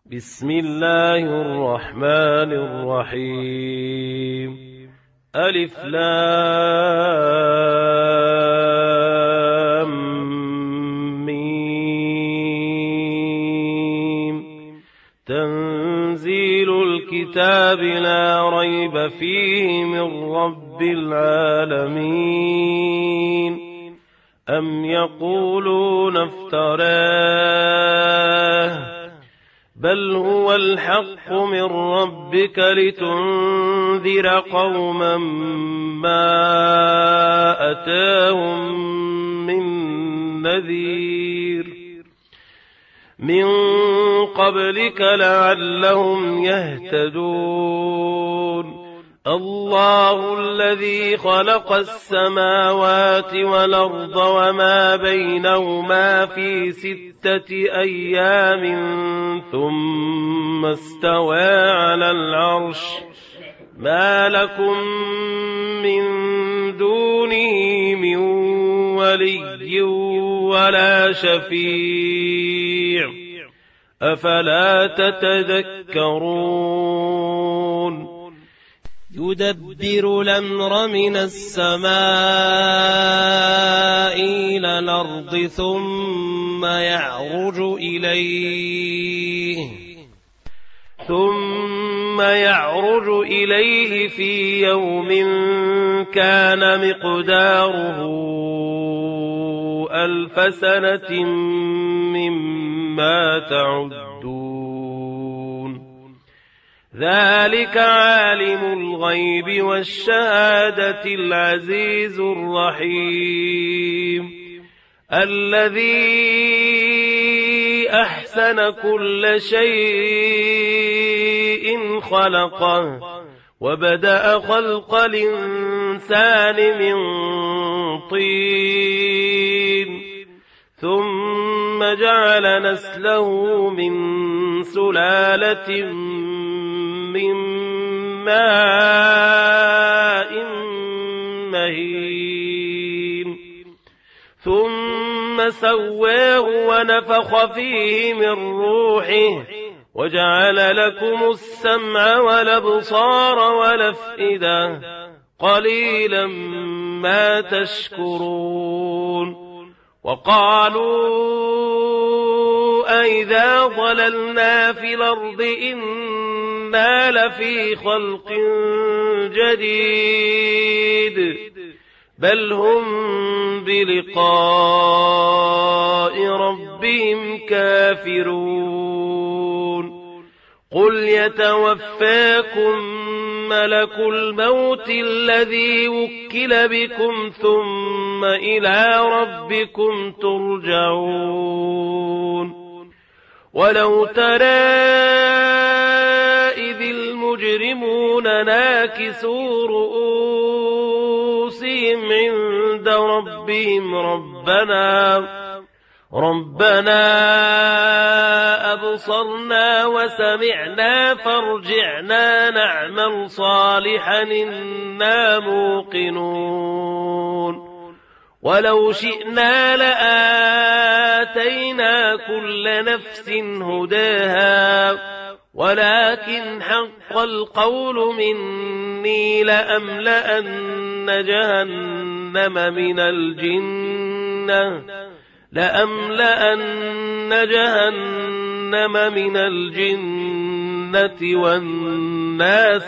بسم الله الرحمن الرحيم. ألف لام ميم. تنزيل الكتاب لا ريب فيه من رب العالمين. أم يقولون افتراه بل هو الحق من ربك لتنذر قوما ما أتاهم من نذير من قبلك لعلهم يهتدون. الله الذي خلق السماوات والأرض وما بينهما في 6 أيام ثم استوى على العرش ما لكم من دونه من ولي ولا شفيع أفلا تتذكرون. يدبر الأمر من السماء إلى الأرض ثم يعرج إليه في يوم كان مقداره 1000 سنة مما تعدون. ذلك عالم الغيب والشهادة العزيز الرحيم الذي أحسن كل شيء خلقه وبدأ خلق الإنسان من طين ثم جعل نسله من سلالة من ماء مهين ثم سواه ونفخ فيه من روحه وجعل لكم السمع والأبصار والأفئدة قليلا ما تشكرون. وقالوا أئذا ضللنا في الأرض إنا لفي خلق جديد بل هم بلقاء ربهم كافرون. قل يتوفاكم ملك الموت الذي وكل بكم ثم إلى ربكم ترجعون. ولو ترى إذ المجرمون ناكسوا رؤوسهم عند ربهم ربنا أبصرنا وسمعنا فارجعنا نعمل صالحا إنا موقنون. ولو شئنا لآتينا كل نفس هداها ولكن حق القول مني لأملأن جهنم من الجنة والناس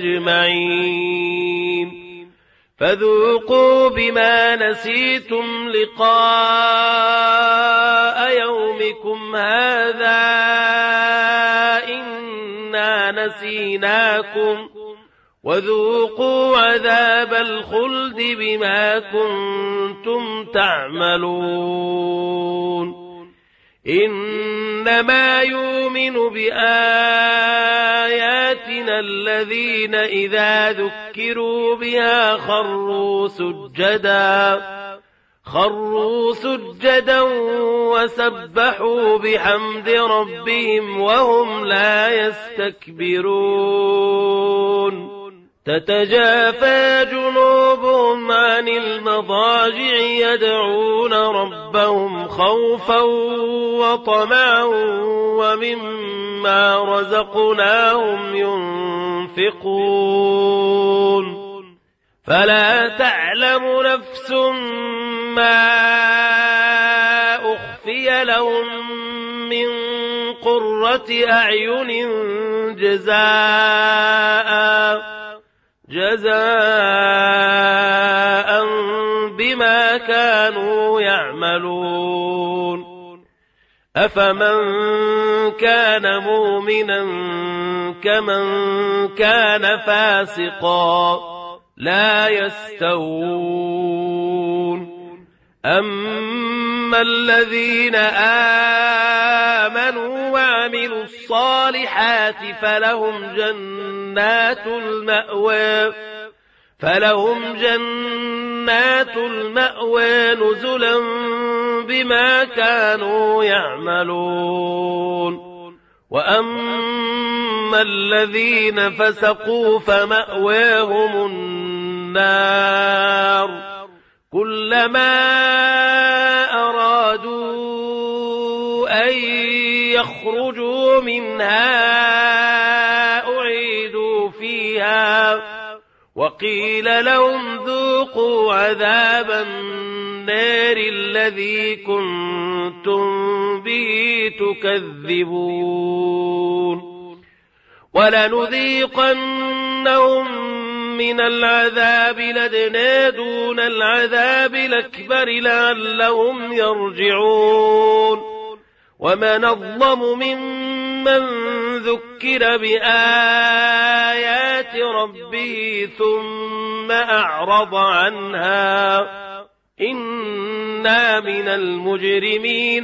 أجمعين. فذوقوا بما نسيتم لقاء يومكم هذا إنا نسيناكم وذوقوا عذاب الخلد بما كنتم تعملون. إنما يؤمن بآياتنا الذين إذا ذكروا بها خروا سجدا وسبحوا بحمد ربهم وهم لا يستكبرون. تتجافى جنوبهم عن المضاجع يدعون ربهم خوفا وطمعا ومما مما رزقناهم ينفقون فلا تعلم نفس ما أخفي لهم من قرة أعين جزاء بما كانوا يعملون أفمن كان مؤمنا كمن كان فاسقا لا يستوون أما الذين آمنوا وعملوا الصالحات فلهم جنات المأوى نزلا بما كانوا يعملون وأما الذين فسقوا فمأواهم النار كلما أرادوا أن يخرجوا منها أعيدوا فيها وقيل لهم ذوقوا عذاب النار الذي كنتم به تكذبون ولنذيقنهم من العذاب الأدنى دون العذاب الأكبر لعلهم يرجعون ومن أظلم ممن ذكر بآيات ربه ثم أعرض عنها إنا من المجرمين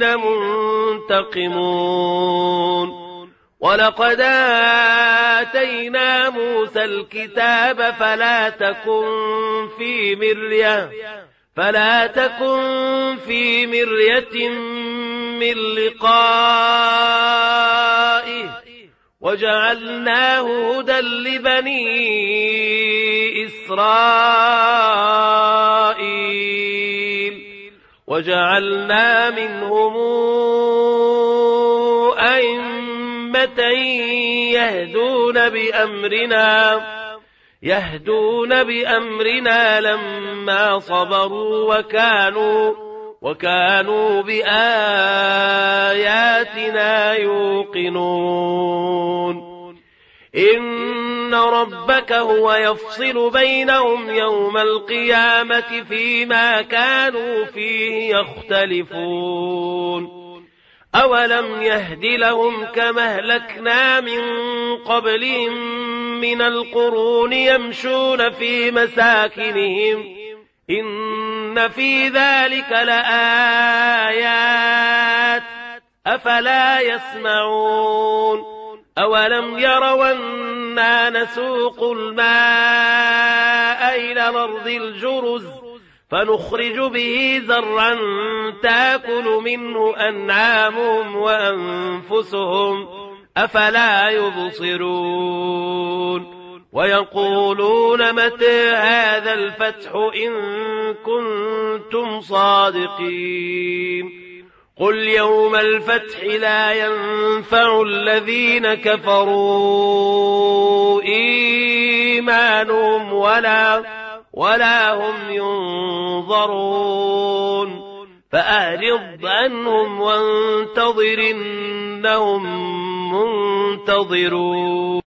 منتقمون ولقد آتينا موسى الكتاب فلا تكن في مرية من لقائه وجعلناه هدى لبني إسرائيل وجعلنا منهم أئمة يهدون بأمرنا لما صبروا وكانوا بآياتنا يوقنون إن ربك هو يفصل بينهم يوم القيامة فيما كانوا فيه يختلفون أولم يهد لهم كما أهلكنا من قبلهم من القرون يمشون في مساكنهم إن في ذلك لآيات أفلا يسمعون أولم يروا أنا نسوق الماء إلى الأرض الجرز فنخرج به زرعا تأكل منه أنعامهم وأنفسهم أفلا يبصرون ويقولون متى هذا الفتح إن كنتم صادقين قل يوم الفتح لا ينفع الذين كفروا إيمانهم ولا هم ينظرون فأعرض عنهم وانتظر إنهم منتظرون